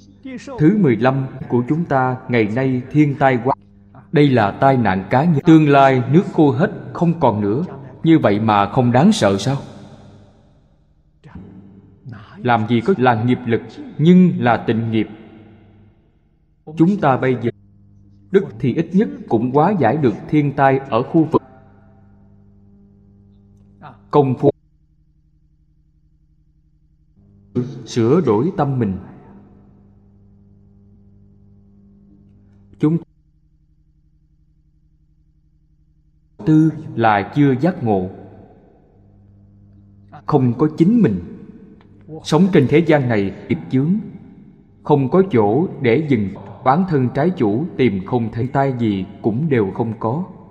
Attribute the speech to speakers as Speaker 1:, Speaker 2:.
Speaker 1: Thứ 15 của chúng ta ngày nay thiên tai quá. Đây là tai nạn cá nhân. Tương lai nước khô hết không còn nữa. Như vậy mà không đáng sợ sao? Làm gì có là nghiệp lực, nhưng là tịnh nghiệp. Chúng ta bây giờ đức thì ít nhất cũng hóa giải được thiên tai ở khu vực. Công phu sửa đổi tâm mình. Chúng tư là chưa giác ngộ, không có chính mình. Sống trên thế gian này nghiệp chướng, không có chỗ để dừng. Oán thân trái chủ tìm không thấy tai gì cũng đều không có.